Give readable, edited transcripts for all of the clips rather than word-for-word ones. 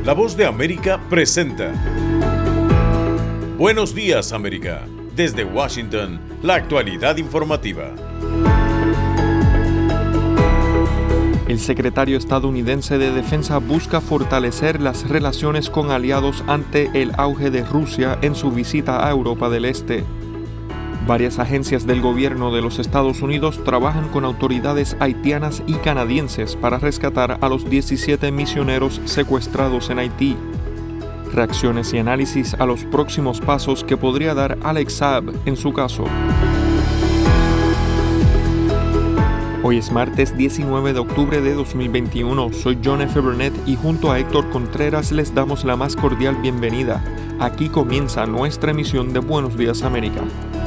La Voz de América presenta Buenos Días, América. Desde Washington, la actualidad informativa. El secretario estadounidense de Defensa busca fortalecer las relaciones con aliados ante el auge de Rusia en su visita a Europa del Este. Varias agencias del gobierno de los Estados Unidos trabajan con autoridades haitianas y canadienses para rescatar a los 17 misioneros secuestrados en Haití. Reacciones y análisis a los próximos pasos que podría dar Alex Saab en su caso. Hoy es martes 19 de octubre de 2021. Soy John F. Burnett y junto a Héctor Contreras les damos la más cordial bienvenida. Aquí comienza nuestra emisión de Buenos Días, América.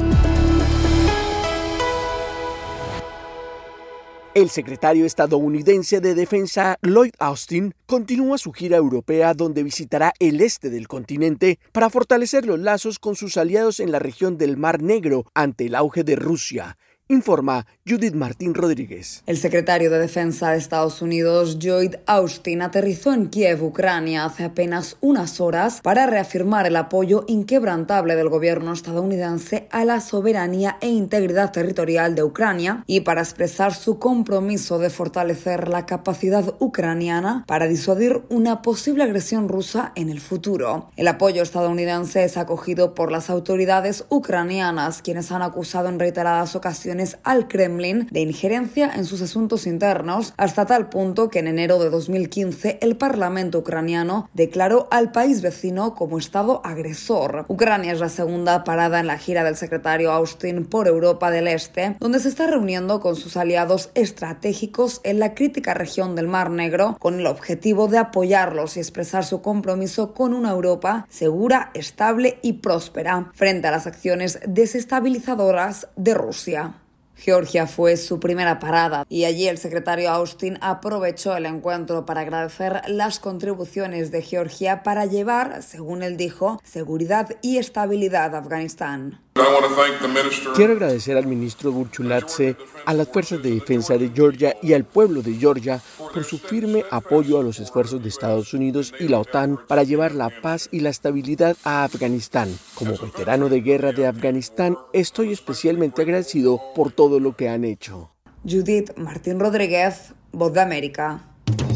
El secretario estadounidense de Defensa, Lloyd Austin, continúa su gira europea donde visitará el este del continente para fortalecer los lazos con sus aliados en la región del Mar Negro ante el auge de Rusia. Informa Judith Martín Rodríguez. El secretario de Defensa de Estados Unidos, Lloyd Austin, aterrizó en Kiev, Ucrania, hace apenas unas horas para reafirmar el apoyo inquebrantable del gobierno estadounidense a la soberanía e integridad territorial de Ucrania y para expresar su compromiso de fortalecer la capacidad ucraniana para disuadir una posible agresión rusa en el futuro. El apoyo estadounidense es acogido por las autoridades ucranianas, quienes han acusado en reiteradas ocasiones al Kremlin de injerencia en sus asuntos internos, hasta tal punto que en enero de 2015 el Parlamento ucraniano declaró al país vecino como Estado agresor. Ucrania es la segunda parada en la gira del secretario Austin por Europa del Este, donde se está reuniendo con sus aliados estratégicos en la crítica región del Mar Negro, con el objetivo de apoyarlos y expresar su compromiso con una Europa segura, estable y próspera frente a las acciones desestabilizadoras de Rusia. Georgia fue su primera parada y allí el secretario Austin aprovechó el encuentro para agradecer las contribuciones de Georgia para llevar, según él dijo, seguridad y estabilidad a Afganistán. Quiero agradecer al ministro Burchuladze, a las fuerzas de defensa de Georgia y al pueblo de Georgia por su firme apoyo a los esfuerzos de Estados Unidos y la OTAN para llevar la paz y la estabilidad a Afganistán. Como veterano de guerra de Afganistán, estoy especialmente agradecido por todo lo que han hecho. Judith Martín Rodríguez, Voz de América.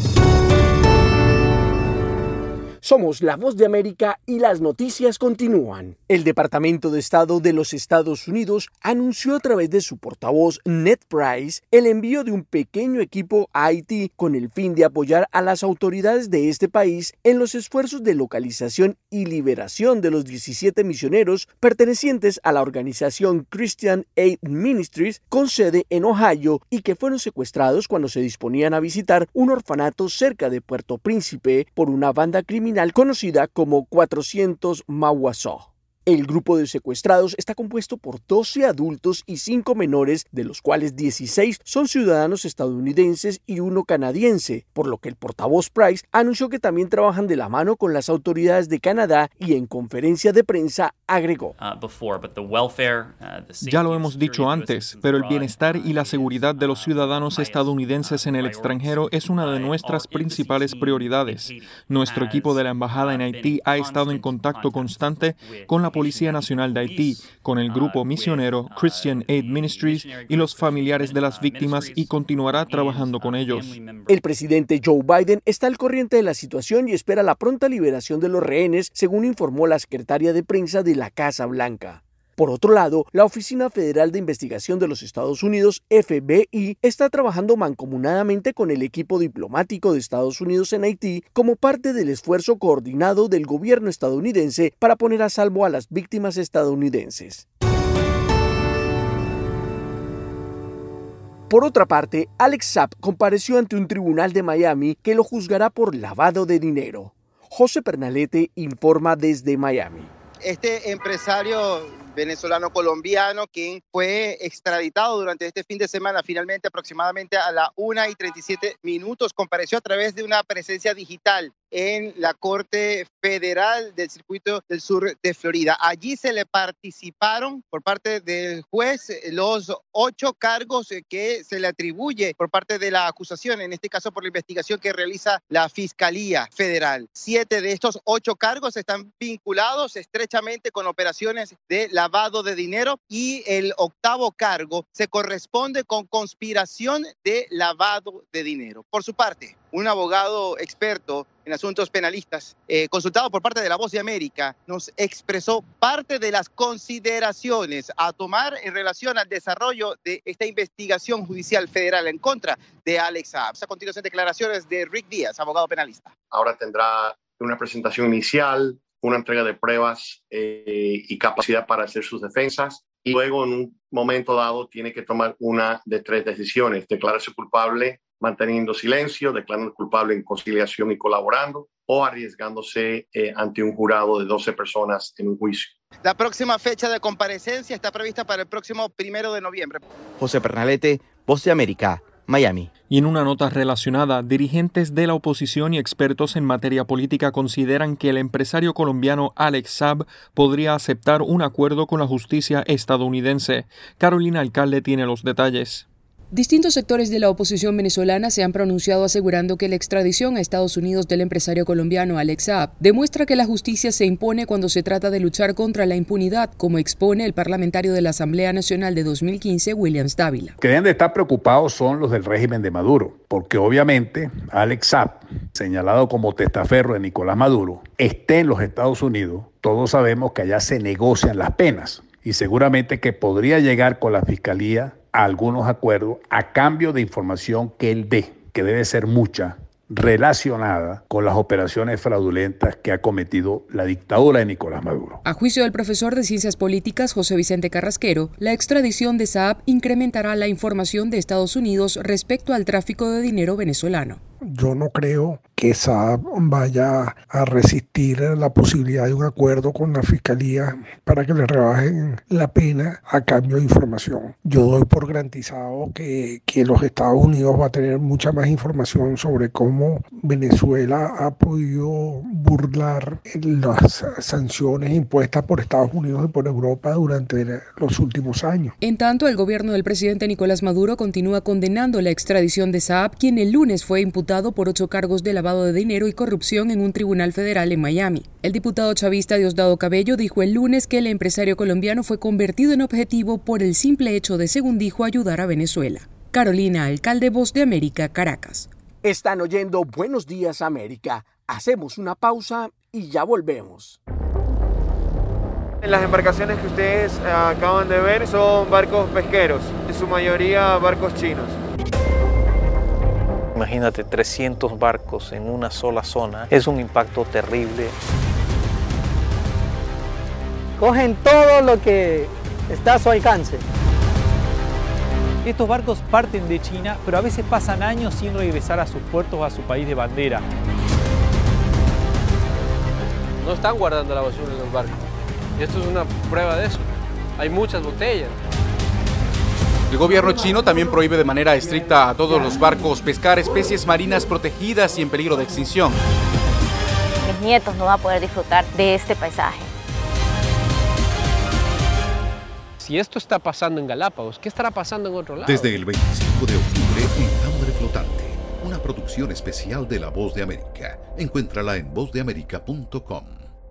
Somos La Voz de América y las noticias continúan. El Departamento de Estado de los Estados Unidos anunció a través de su portavoz Ned Price el envío de un pequeño equipo a Haití con el fin de apoyar a las autoridades de este país en los esfuerzos de localización y liberación de los 17 misioneros pertenecientes a la organización Christian Aid Ministries con sede en Ohio y que fueron secuestrados cuando se disponían a visitar un orfanato cerca de Puerto Príncipe por una banda criminal conocida como 400 Mauaso. El grupo de secuestrados está compuesto por 12 adultos y 5 menores, de los cuales 16 son ciudadanos estadounidenses y uno canadiense, por lo que el portavoz Price anunció que también trabajan de la mano con las autoridades de Canadá y en conferencia de prensa agregó. Ya lo hemos dicho antes, pero el bienestar y la seguridad de los ciudadanos estadounidenses en el extranjero es una de nuestras principales prioridades. Nuestro equipo de la Embajada en Haití ha estado en contacto constante con la Policía Nacional de Haití, con el grupo misionero Christian Aid Ministries y los familiares de las víctimas y continuará trabajando con ellos. El presidente Joe Biden está al corriente de la situación y espera la pronta liberación de los rehenes, según informó la secretaria de prensa de la Casa Blanca. Por otro lado, la Oficina Federal de Investigación de los Estados Unidos, FBI, está trabajando mancomunadamente con el equipo diplomático de Estados Unidos en Haití como parte del esfuerzo coordinado del gobierno estadounidense para poner a salvo a las víctimas estadounidenses. Por otra parte, Alex Saab compareció ante un tribunal de Miami que lo juzgará por lavado de dinero. José Pernalete informa desde Miami. Este empresario venezolano-colombiano, quien fue extraditado durante este fin de semana, finalmente aproximadamente a la 1:37 minutos, compareció a través de una presencia digital en la Corte Federal del Circuito del Sur de Florida. Allí se le participaron por parte del juez los 8 cargos que se le atribuye por parte de la acusación, en este caso por la investigación que realiza la Fiscalía Federal. 7 de estos 8 cargos están vinculados estrechamente con operaciones de lavado de dinero y el 8º cargo se corresponde con conspiración de lavado de dinero. Por su parte, un abogado experto en asuntos penalistas, consultado por parte de La Voz de América, nos expresó parte de las consideraciones a tomar en relación al desarrollo de esta investigación judicial federal en contra de Alex Saab. A continuación, declaraciones de Rick Díaz, abogado penalista. Ahora tendrá una presentación inicial, una entrega de pruebas y capacidad para hacer sus defensas. Y luego, en un momento dado, tiene que tomar una de 3 decisiones: declararse culpable manteniendo silencio, declarando culpable en conciliación y colaborando, o arriesgándose ante un jurado de 12 personas en un juicio. La próxima fecha de comparecencia está prevista para el próximo 1 de noviembre. José Pernalete, Voz de América, Miami. Y en una nota relacionada, dirigentes de la oposición y expertos en materia política consideran que el empresario colombiano Alex Saab podría aceptar un acuerdo con la justicia estadounidense. Carolina Alcalde tiene los detalles. Distintos sectores de la oposición venezolana se han pronunciado asegurando que la extradición a Estados Unidos del empresario colombiano Alex Saab demuestra que la justicia se impone cuando se trata de luchar contra la impunidad, como expone el parlamentario de la Asamblea Nacional de 2015, Williams Dávila. Que deben de estar preocupados son los del régimen de Maduro, porque obviamente Alex Saab, señalado como testaferro de Nicolás Maduro, esté en los Estados Unidos. Todos sabemos que allá se negocian las penas y seguramente que podría llegar con la Fiscalía a algunos acuerdos a cambio de información que él dé, que debe ser mucha, relacionada con las operaciones fraudulentas que ha cometido la dictadura de Nicolás Maduro. A juicio del profesor de Ciencias Políticas José Vicente Carrasquero, la extradición de Saab incrementará la información de Estados Unidos respecto al tráfico de dinero venezolano. Yo no creo que Saab vaya a resistir la posibilidad de un acuerdo con la Fiscalía para que le rebajen la pena a cambio de información. Yo doy por garantizado que los Estados Unidos va a tener mucha más información sobre cómo Venezuela ha podido burlar las sanciones impuestas por Estados Unidos y por Europa durante los últimos años. En tanto, el gobierno del presidente Nicolás Maduro continúa condenando la extradición de Saab, quien el lunes fue imputado por 8 cargos de lavado de dinero y corrupción en un tribunal federal en Miami. El diputado chavista Diosdado Cabello dijo el lunes que el empresario colombiano fue convertido en objetivo por el simple hecho de, según dijo, ayudar a Venezuela. Carolina Alcalde, Voz de América, Caracas. Están oyendo Buenos Días América. Hacemos una pausa y ya volvemos. Las embarcaciones que ustedes acaban de ver son barcos pesqueros, en su mayoría barcos chinos. Imagínate 300 barcos en una sola zona, es un impacto terrible. Cogen todo lo que está a su alcance. Estos barcos parten de China, pero a veces pasan años sin regresar a sus puertos o a su país de bandera. No están guardando la basura en los barcos. Y esto es una prueba de eso. Hay muchas botellas. El gobierno chino también prohíbe de manera estricta a todos los barcos pescar especies marinas protegidas y en peligro de extinción. Mis nietos no van a poder disfrutar de este paisaje. Si esto está pasando en Galápagos, ¿qué estará pasando en otro lado? Desde el 25 de octubre en Hambre Flotante, una producción especial de La Voz de América. Encuéntrala en vozdeamerica.com.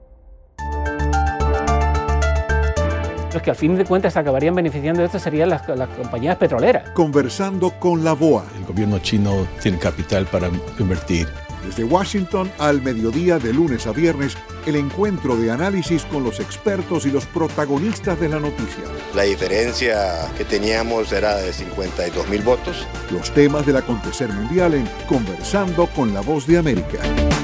Los que al fin de cuentas acabarían beneficiando de esto serían las compañías petroleras. Conversando con la BOA. El gobierno chino tiene capital para invertir. Desde Washington al mediodía de lunes a viernes, el encuentro de análisis con los expertos y los protagonistas de la noticia. La diferencia que teníamos era de 52,000 votos. Los temas del acontecer mundial en Conversando con la Voz de América.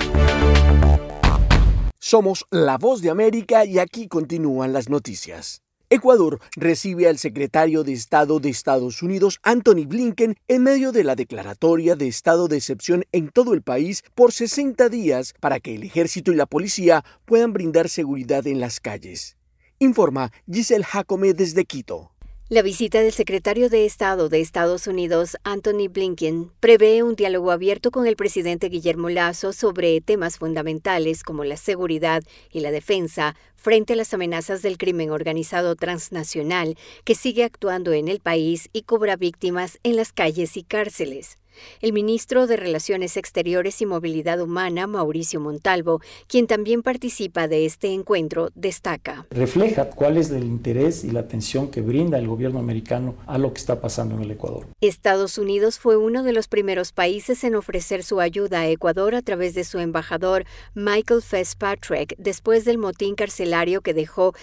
Somos La Voz de América y aquí continúan las noticias. Ecuador recibe al secretario de Estado de Estados Unidos, Antony Blinken, en medio de la declaratoria de estado de excepción en todo el país por 60 días para que el ejército y la policía puedan brindar seguridad en las calles. Informa Giselle Jacome desde Quito. La visita del secretario de Estado de Estados Unidos, Antony Blinken, prevé un diálogo abierto con el presidente Guillermo Lasso sobre temas fundamentales como la seguridad y la defensa frente a las amenazas del crimen organizado transnacional que sigue actuando en el país y cobra víctimas en las calles y cárceles. El ministro de Relaciones Exteriores y Movilidad Humana, Mauricio Montalvo, quien también participa de este encuentro, destaca. Refleja cuál es el interés y la atención que brinda el gobierno americano a lo que está pasando en el Ecuador. Estados Unidos fue uno de los primeros países en ofrecer su ayuda a Ecuador a través de su embajador Michael Fitzpatrick después del motín carcelario que dejó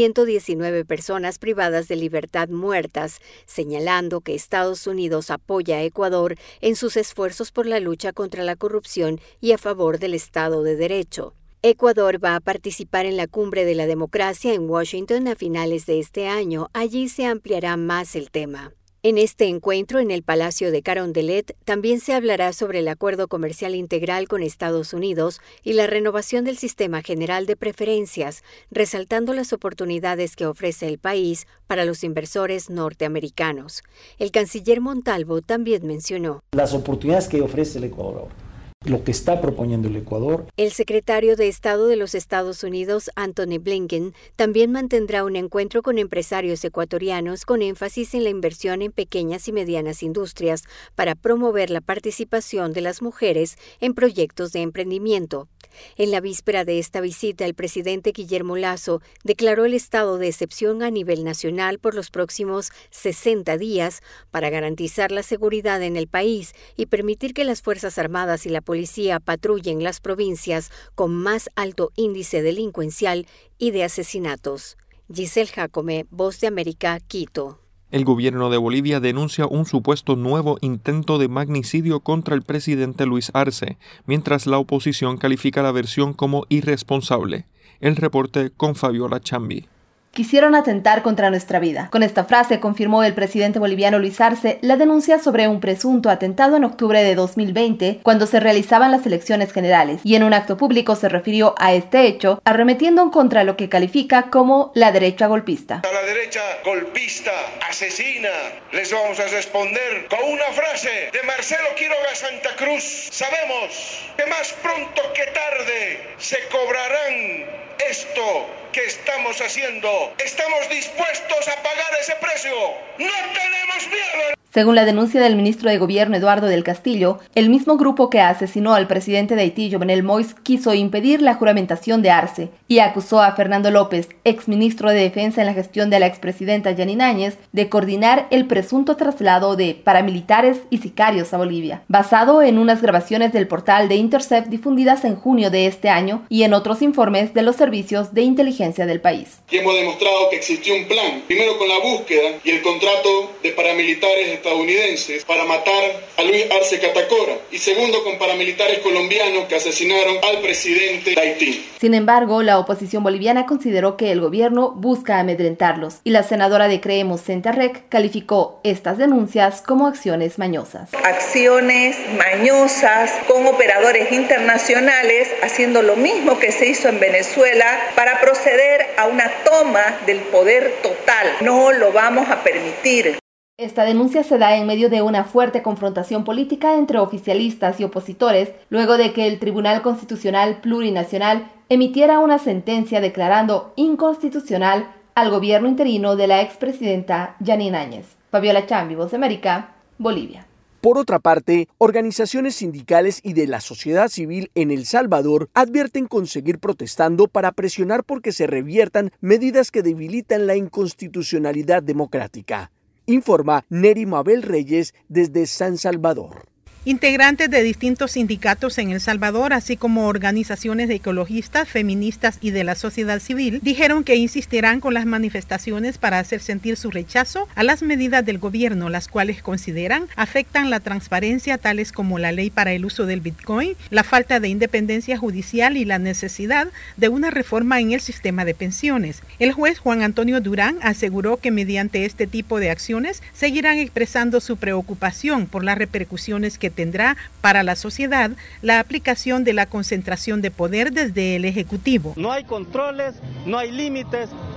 119 personas privadas de libertad muertas, señalando que Estados Unidos apoya a Ecuador en sus esfuerzos por la lucha contra la corrupción y a favor del Estado de Derecho. Ecuador va a participar en la Cumbre de la Democracia en Washington a finales de este año. Allí se ampliará más el tema. En este encuentro en el Palacio de Carondelet también se hablará sobre el acuerdo comercial integral con Estados Unidos y la renovación del sistema general de preferencias, resaltando las oportunidades que ofrece el país para los inversores norteamericanos. El canciller Montalvo también mencionó las oportunidades que ofrece el Ecuador ahora, lo que está proponiendo el Ecuador. El secretario de Estado de los Estados Unidos, Antony Blinken, también mantendrá un encuentro con empresarios ecuatorianos con énfasis en la inversión en pequeñas y medianas industrias para promover la participación de las mujeres en proyectos de emprendimiento. En la víspera de esta visita, el presidente Guillermo Lasso declaró el estado de excepción a nivel nacional por los próximos 60 días para garantizar la seguridad en el país y permitir que las Fuerzas Armadas y la policía patrullen las provincias con más alto índice delincuencial y de asesinatos. Giselle Jacome, Voz de América, Quito. El gobierno de Bolivia denuncia un supuesto nuevo intento de magnicidio contra el presidente Luis Arce, mientras la oposición califica la versión como irresponsable. El reporte con Fabiola Chambi. Quisieron atentar contra nuestra vida. Con esta frase confirmó el presidente boliviano Luis Arce la denuncia sobre un presunto atentado en octubre de 2020, cuando se realizaban las elecciones generales, y en un acto público se refirió a este hecho, arremetiendo contra lo que califica como la derecha golpista. A la derecha golpista, asesina, les vamos a responder con una frase de Marcelo Quiroga Santa Cruz. Sabemos que más pronto que tarde se cobrarán esto que estamos haciendo. Estamos dispuestos a pagar ese precio. No tenemos miedo. Según la denuncia del ministro de Gobierno Eduardo del Castillo, el mismo grupo que asesinó al presidente de Haití, Jovenel Moïse, quiso impedir la juramentación de Arce y acusó a Fernando López, exministro de Defensa en la gestión de la expresidenta Yanine Áñez, de coordinar el presunto traslado de paramilitares y sicarios a Bolivia, basado en unas grabaciones del portal de Intercept difundidas en junio de este año y en otros informes de los servicios de inteligencia del país. Y hemos demostrado que existió un plan, primero con la búsqueda y el contrato de paramilitares estadounidenses para matar a Luis Arce Catacora, y segundo con paramilitares colombianos que asesinaron al presidente de Haití. Sin embargo, la oposición boliviana consideró que el gobierno busca amedrentarlos y la senadora de Creemos Centarrec calificó estas denuncias como acciones mañosas. Acciones mañosas con operadores internacionales haciendo lo mismo que se hizo en Venezuela para proceder a una toma del poder total. No lo vamos a permitir. Esta denuncia se da en medio de una fuerte confrontación política entre oficialistas y opositores, luego de que el Tribunal Constitucional Plurinacional emitiera una sentencia declarando inconstitucional al gobierno interino de la expresidenta Yanine Áñez. Fabiola Chambi, Voz de América, Bolivia. Por otra parte, organizaciones sindicales y de la sociedad civil en El Salvador advierten con seguir protestando para presionar porque se reviertan medidas que debilitan la inconstitucionalidad democrática. Informa Neri Mabel Reyes desde San Salvador. Integrantes de distintos sindicatos en El Salvador, así como organizaciones de ecologistas, feministas y de la sociedad civil, dijeron que insistirán con las manifestaciones para hacer sentir su rechazo a las medidas del gobierno, las cuales consideran afectan la transparencia, tales como la ley para el uso del Bitcoin, la falta de independencia judicial y la necesidad de una reforma en el sistema de pensiones. El juez Juan Antonio Durán aseguró que mediante este tipo de acciones seguirán expresando su preocupación por las repercusiones que tendrá para la sociedad la aplicación de la concentración de poder desde el Ejecutivo. No hay controles, no hay límites,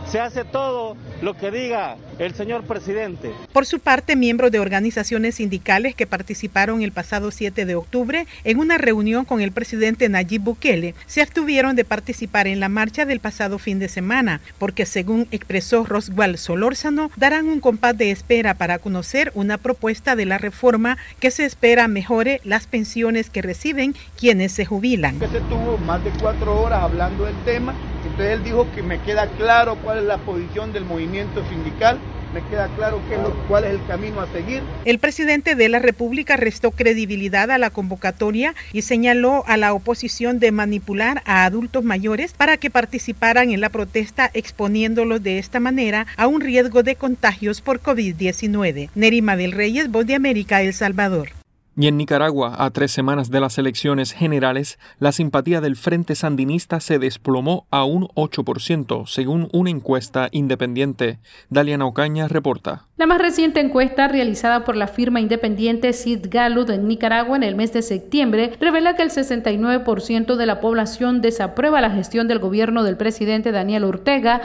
se hace todo lo que diga el señor presidente. Por su parte, miembros de organizaciones sindicales que participaron el pasado 7 de octubre en una reunión con el presidente Nayib Bukele se abstuvieron de participar en la marcha del pasado fin de semana, porque según expresó Roswell Solórzano, darán un compás de espera para conocer una propuesta de la reforma que se espera mejore las pensiones que reciben quienes se jubilan. Se tuvo más de 4 horas hablando del tema, entonces él dijo que me queda claro cuál es la posición del movimiento sindical, me queda claro cuál es el camino a seguir. El presidente de la República restó credibilidad a la convocatoria y señaló a la oposición de manipular a adultos mayores para que participaran en la protesta, exponiéndolos de esta manera a un riesgo de contagios por COVID-19. Nerima del Reyes, Voz de América, El Salvador. Y en Nicaragua, a 3 semanas de las elecciones generales, la simpatía del Frente Sandinista se desplomó a un 8%, según una encuesta independiente. Daliana Ocaña reporta. La más reciente encuesta realizada por la firma independiente Sid Gallup en Nicaragua en el mes de septiembre revela que el 69% de la población desaprueba la gestión del gobierno del presidente Daniel Ortega,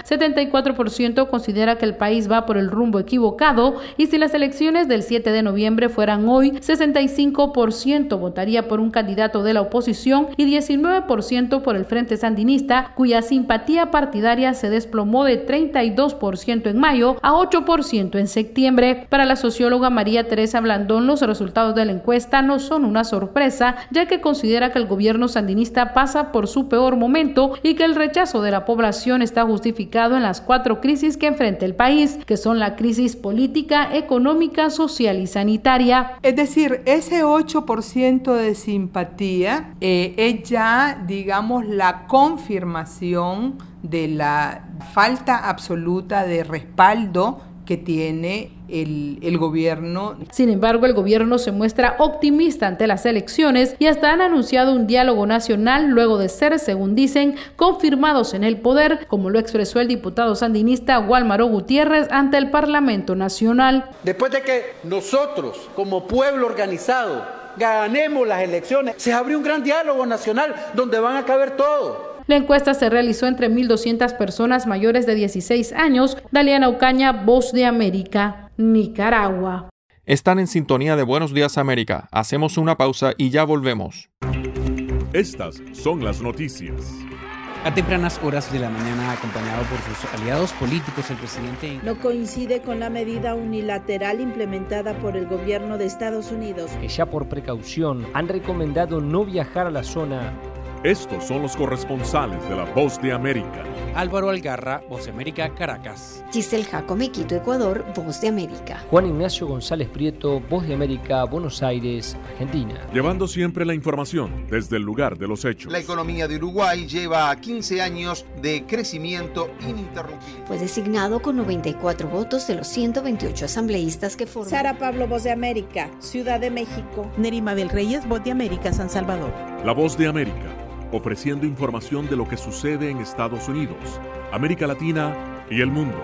74% considera que el país va por el rumbo equivocado y si las elecciones del 7 de noviembre fueran hoy, 65% votaría por un candidato de la oposición y 19% por el Frente Sandinista, cuya simpatía partidaria se desplomó de 32% en mayo a 8% en septiembre. Para la socióloga María Teresa Blandón, los resultados de la encuesta no son una sorpresa, ya que considera que el gobierno sandinista pasa por su peor momento y que el rechazo de la población está justificado en las 4 crisis que enfrenta el país, que son la crisis política, económica, social y sanitaria. Es decir, ese 8% de simpatía es ya, digamos, la confirmación de la falta absoluta de respaldo que tiene el gobierno. Sin embargo, el gobierno se muestra optimista ante las elecciones y hasta han anunciado un diálogo nacional luego de ser, según dicen, confirmados en el poder, como lo expresó el diputado sandinista Guálmaro Gutiérrez ante el Parlamento Nacional. Después de que nosotros, como pueblo organizado, ganemos las elecciones, se abrió un gran diálogo nacional donde van a caber todos. La encuesta se realizó entre 1.200 personas mayores de 16 años. Daliana Ocaña, Voz de América, Nicaragua. Están en sintonía de Buenos Días América. Hacemos una pausa y ya volvemos. Estas son las noticias. A tempranas horas de la mañana, acompañado por sus aliados políticos, el presidente no coincide con la medida unilateral implementada por el gobierno de Estados Unidos, que ya por precaución han recomendado no viajar a la zona. Estos son los corresponsales de La Voz de América. Álvaro Algarra, Voz de América, Caracas. Giselle Jacome, Quito, Ecuador, Voz de América. Juan Ignacio González Prieto, Voz de América, Buenos Aires, Argentina. Llevando siempre la información desde el lugar de los hechos. La economía de Uruguay lleva 15 años de crecimiento ininterrumpido. Fue designado con 94 votos de los 128 asambleístas que forman. Sara Pablo, Voz de América, Ciudad de México. Nerima del Reyes, Voz de América, San Salvador. La Voz de América, ofreciendo información de lo que sucede en Estados Unidos, América Latina y el mundo.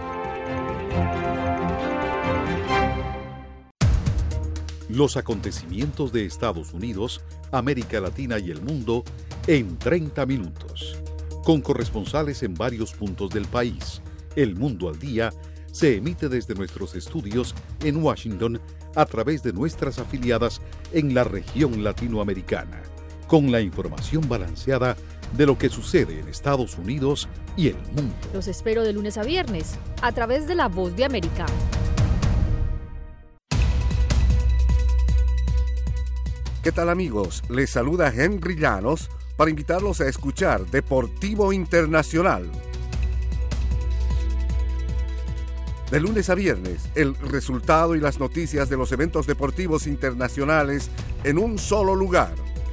Los acontecimientos de Estados Unidos, América Latina y el mundo en 30 minutos. Con corresponsales en varios puntos del país. El Mundo al Día se emite desde nuestros estudios en Washington a través de nuestras afiliadas en la región latinoamericana, con la información balanceada de lo que sucede en Estados Unidos y el mundo. Los espero de lunes a viernes, a través de La Voz de América. ¿Qué tal, amigos? Les saluda Henry Llanos para invitarlos a escuchar Deportivo Internacional. De lunes a viernes, el resultado y las noticias de los eventos deportivos internacionales en un solo lugar.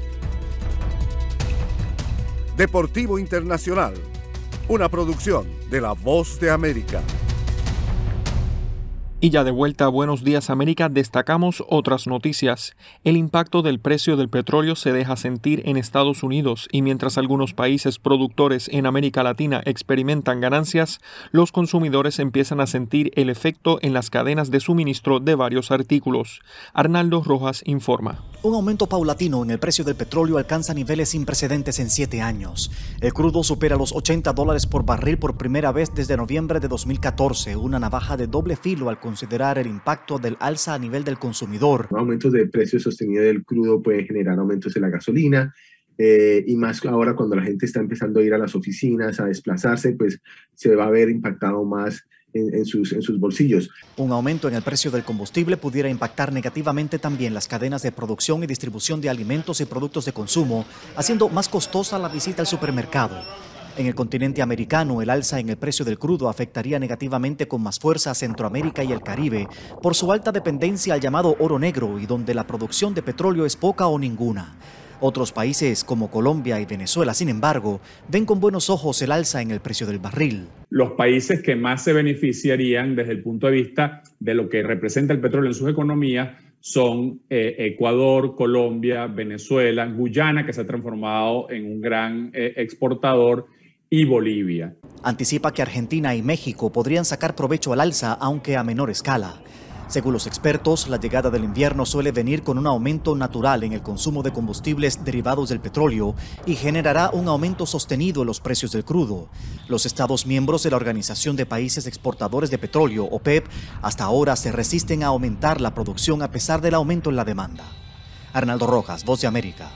Deportivo Internacional, una producción de La Voz de América. Y ya de vuelta a Buenos Días América, destacamos otras noticias. El impacto del precio del petróleo se deja sentir en Estados Unidos y mientras algunos países productores en América Latina experimentan ganancias, los consumidores empiezan a sentir el efecto en las cadenas de suministro de varios artículos. Arnaldo Rojas informa. Un aumento paulatino en el precio del petróleo alcanza niveles sin precedentes en 7 años. El crudo supera los $80 por barril por primera vez desde noviembre de 2014, una navaja de doble filo al considerar el impacto del alza a nivel del consumidor. Aumentos de precios sostenidos del crudo pueden generar aumentos en la gasolina y más ahora cuando la gente está empezando a ir a las oficinas, a desplazarse, pues se va a ver impactado más en sus bolsillos. Un aumento en el precio del combustible pudiera impactar negativamente también las cadenas de producción y distribución de alimentos y productos de consumo, haciendo más costosa la visita al supermercado. En el continente americano, el alza en el precio del crudo afectaría negativamente con más fuerza a Centroamérica y el Caribe por su alta dependencia al llamado oro negro y donde la producción de petróleo es poca o ninguna. Otros países como Colombia y Venezuela, sin embargo, ven con buenos ojos el alza en el precio del barril. Los países que más se beneficiarían desde el punto de vista de lo que representa el petróleo en sus economías son Ecuador, Colombia, Venezuela, Guyana, que se ha transformado en un gran exportador, y Bolivia. Anticipa que Argentina y México podrían sacar provecho al alza, aunque a menor escala. Según los expertos, la llegada del invierno suele venir con un aumento natural en el consumo de combustibles derivados del petróleo y generará un aumento sostenido en los precios del crudo. Los Estados miembros de la Organización de Países Exportadores de Petróleo, OPEP, hasta ahora se resisten a aumentar la producción a pesar del aumento en la demanda. Arnaldo Rojas, Voz de América.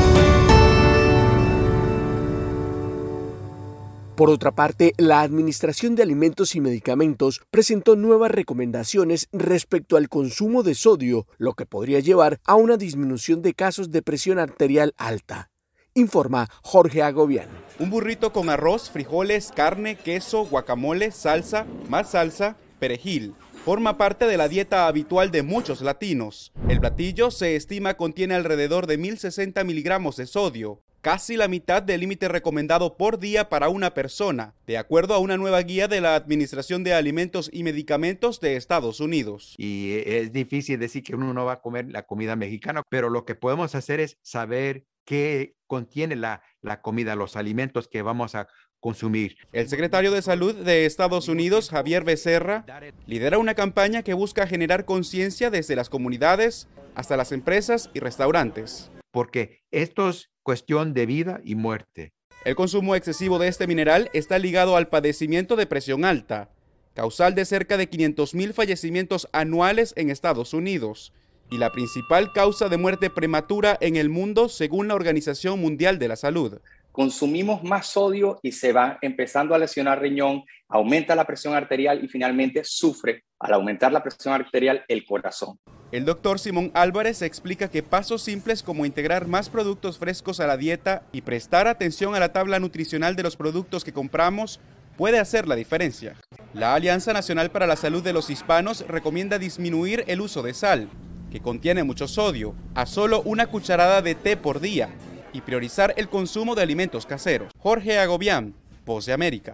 Por otra parte, la Administración de Alimentos y Medicamentos presentó nuevas recomendaciones respecto al consumo de sodio, lo que podría llevar a una disminución de casos de presión arterial alta. Informa Jorge Agobián. Un burrito con arroz, frijoles, carne, queso, guacamole, salsa, más salsa, perejil. Forma parte de la dieta habitual de muchos latinos. El platillo se estima contiene alrededor de 1.060 miligramos de sodio, casi la mitad del límite recomendado por día para una persona, de acuerdo a una nueva guía de la Administración de Alimentos y Medicamentos de Estados Unidos. Y es difícil decir que uno no va a comer la comida mexicana, pero lo que podemos hacer es saber qué contiene la comida, los alimentos que vamos a consumir. El secretario de Salud de Estados Unidos, Javier Becerra, lidera una campaña que busca generar conciencia desde las comunidades hasta las empresas y restaurantes. Porque esto es cuestión de vida y muerte. El consumo excesivo de este mineral está ligado al padecimiento de presión alta, causal de cerca de 500,000 fallecimientos anuales en Estados Unidos, y la principal causa de muerte prematura en el mundo según la Organización Mundial de la Salud. Consumimos más sodio y se va empezando a lesionar riñón, aumenta la presión arterial y finalmente sufre, al aumentar la presión arterial, el corazón. El doctor Simón Álvarez explica que pasos simples como integrar más productos frescos a la dieta y prestar atención a la tabla nutricional de los productos que compramos puede hacer la diferencia. La Alianza Nacional para la Salud de los Hispanos recomienda disminuir el uso de sal, que contiene mucho sodio, a solo una cucharada de té por día, y priorizar el consumo de alimentos caseros. Jorge Agobián, Voz de América.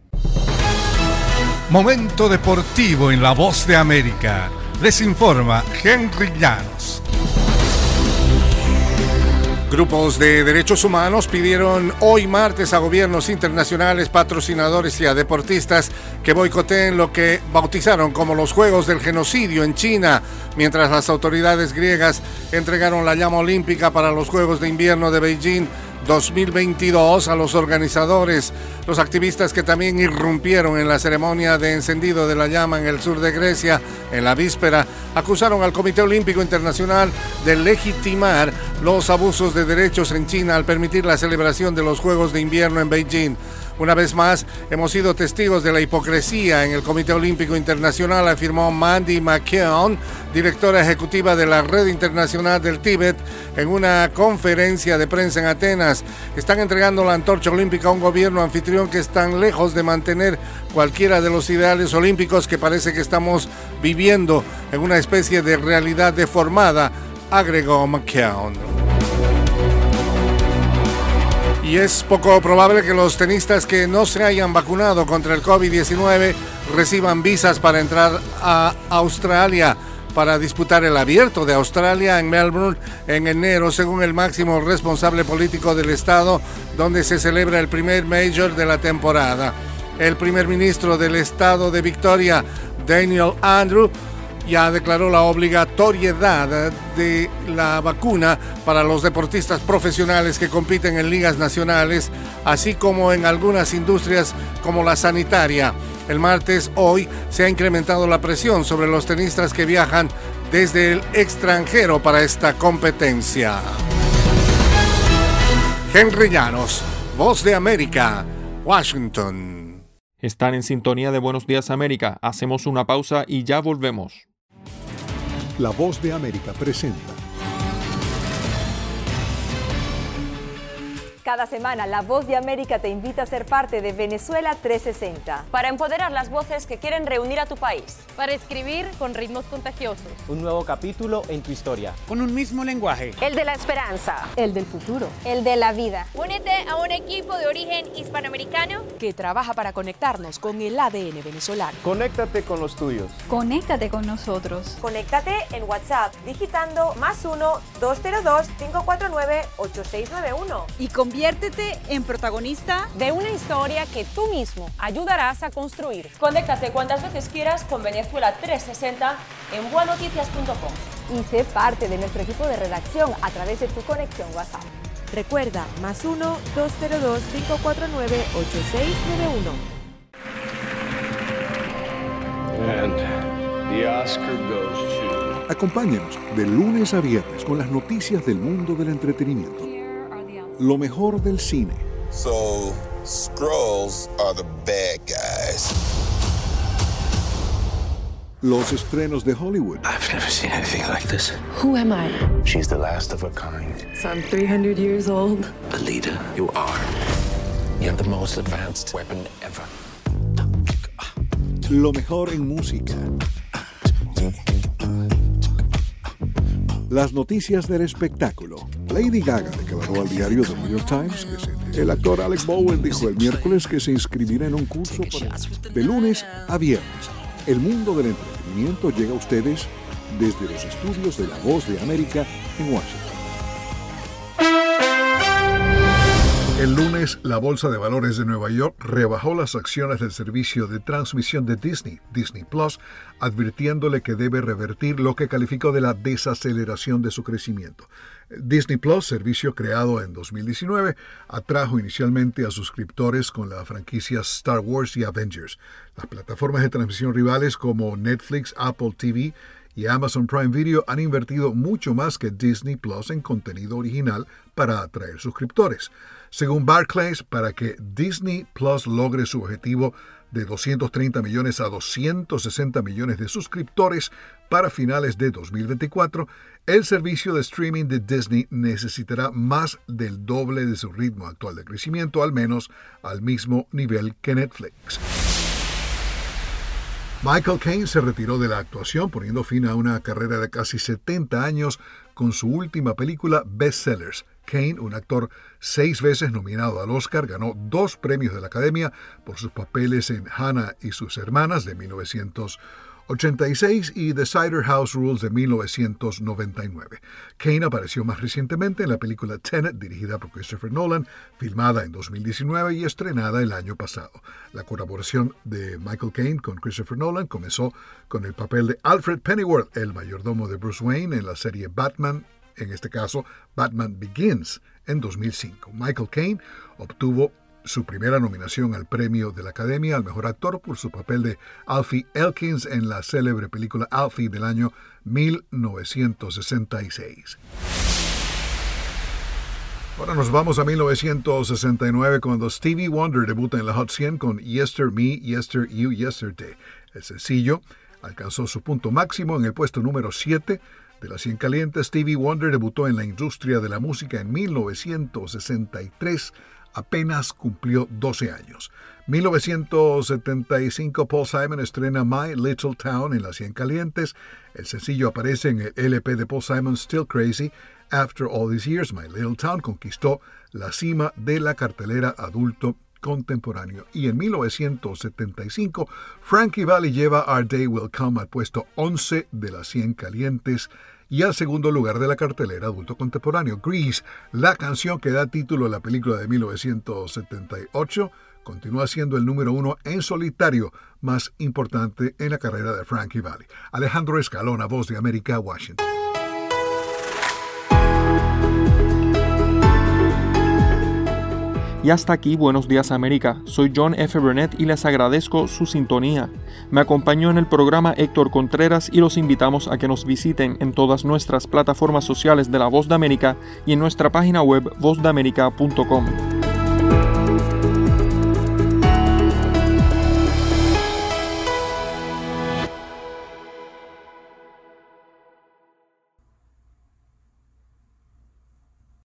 Momento deportivo en La Voz de América. Les informa Henry Llanos. Grupos de derechos humanos pidieron hoy martes a gobiernos internacionales, patrocinadores y a deportistas que boicoteen lo que bautizaron como los Juegos del Genocidio en China, mientras las autoridades griegas entregaron la llama olímpica para los Juegos de Invierno de Beijing 2022 a los organizadores. Los activistas que también irrumpieron en la ceremonia de encendido de la llama en el sur de Grecia en la víspera acusaron al Comité Olímpico Internacional de legitimar los abusos de derechos en China al permitir la celebración de los Juegos de Invierno en Beijing. Una vez más, hemos sido testigos de la hipocresía en el Comité Olímpico Internacional, afirmó Mandy McKeown, directora ejecutiva de la Red Internacional del Tíbet, en una conferencia de prensa en Atenas. Están entregando la antorcha olímpica a un gobierno anfitrión que están lejos de mantener cualquiera de los ideales olímpicos que parece que estamos viviendo en una especie de realidad deformada, agregó McKeown. Y Y es poco probable que los tenistas que no se hayan vacunado contra el COVID-19 reciban visas para entrar a Australia para disputar el Abierto de Australia en Melbourne en enero, según el máximo responsable político del estado, donde se celebra el primer Major de la temporada. El primer ministro del estado de Victoria, Daniel Andrew, ya declaró la obligatoriedad de la vacuna para los deportistas profesionales que compiten en ligas nacionales, así como en algunas industrias como la sanitaria. El martes, hoy, se ha incrementado la presión sobre los tenistas que viajan desde el extranjero para esta competencia. Henry Llanos, Voz de América, Washington. Están en sintonía de Buenos Días América. Hacemos una pausa y ya volvemos. La Voz de América presenta. Cada semana, La Voz de América te invita a ser parte de Venezuela 360. Para empoderar las voces que quieren reunir a tu país. Para escribir con ritmos contagiosos. Un nuevo capítulo en tu historia. Con un mismo lenguaje. El de la esperanza. El del futuro. El de la vida. Únete a un equipo de origen hispanoamericano que trabaja para conectarnos con el ADN venezolano. Conéctate con los tuyos. Conéctate con nosotros. Conéctate en WhatsApp digitando +1-202-549-8691. Y conviértete en protagonista de una historia que tú mismo ayudarás a construir. Conéctate cuantas veces quieras con Venezuela 360 en buenoticias.com. Y sé parte de nuestro equipo de redacción a través de tu conexión WhatsApp. Recuerda, +1-202-549-8691. And the Oscar goes to... Acompáñenos de lunes a viernes con las noticias del mundo del entretenimiento. Lo mejor del cine. So, Skrulls are the bad guys. Los estrenos de Hollywood. I've never seen anything like this. Who am I? She's the last of her kind. So I'm 300 years old. Alita, you are. You have the most advanced weapon ever. Lo mejor en música. Las noticias del espectáculo. Lady Gaga declaró al diario The New York Times que el actor Alec Baldwin dijo el miércoles que se inscribirá en un curso de lunes a viernes. El mundo del entretenimiento llega a ustedes desde los estudios de La Voz de América en Washington. El lunes, la Bolsa de Valores de Nueva York rebajó las acciones del servicio de transmisión de Disney, Disney Plus, advirtiéndole que debe revertir lo que calificó de la desaceleración de su crecimiento. Disney Plus, servicio creado en 2019, atrajo inicialmente a suscriptores con la franquicia Star Wars y Avengers. Las plataformas de transmisión rivales como Netflix, Apple TV y Amazon Prime Video han invertido mucho más que Disney Plus en contenido original para atraer suscriptores. Según Barclays, para que Disney Plus logre su objetivo de 230 millones a 260 millones de suscriptores para finales de 2024, el servicio de streaming de Disney necesitará más del doble de su ritmo actual de crecimiento, al menos al mismo nivel que Netflix. Michael Caine se retiró de la actuación, poniendo fin a una carrera de casi 70 años con su última película, Bestsellers. Caine, un actor 6 veces nominado al Oscar, ganó 2 premios de la Academia por sus papeles en Hannah y sus hermanas de 1986 y The Cider House Rules de 1999. Caine apareció más recientemente en la película Tenet, dirigida por Christopher Nolan, filmada en 2019 y estrenada el año pasado. La colaboración de Michael Caine con Christopher Nolan comenzó con el papel de Alfred Pennyworth, el mayordomo de Bruce Wayne en la serie Batman, en este caso Batman Begins, en 2005. Michael Caine obtuvo su primera nominación al premio de la Academia al Mejor Actor por su papel de Alfie Elkins en la célebre película Alfie del año 1966. Ahora nos vamos a 1969 cuando Stevie Wonder debuta en la Hot 100 con Yester Me, Yester You, Yesterday. El sencillo alcanzó su punto máximo en el puesto número 7 de la 100 caliente. Stevie Wonder debutó en la industria de la música en 1963, apenas cumplió 12 años. 1975, Paul Simon estrena My Little Town en las 100 calientes. El sencillo aparece en el LP de Paul Simon, Still Crazy, After All These Years, My Little Town conquistó la cima de la cartelera adulto contemporáneo. Y en 1975, Frankie Valli lleva Our Day Will Come al puesto 11 de las 100 calientes y al segundo lugar de la cartelera adulto contemporáneo. Grease, la canción que da título a la película de 1978, continúa siendo el número 1 en solitario más importante en la carrera de Frankie Valli. Alejandro Escalona, Voz de América, Washington. Y hasta aquí Buenos Días América. Soy John F. Burnett y les agradezco su sintonía. Me acompañó en el programa Héctor Contreras y los invitamos a que nos visiten en todas nuestras plataformas sociales de La Voz de América y en nuestra página web vozdeamerica.com.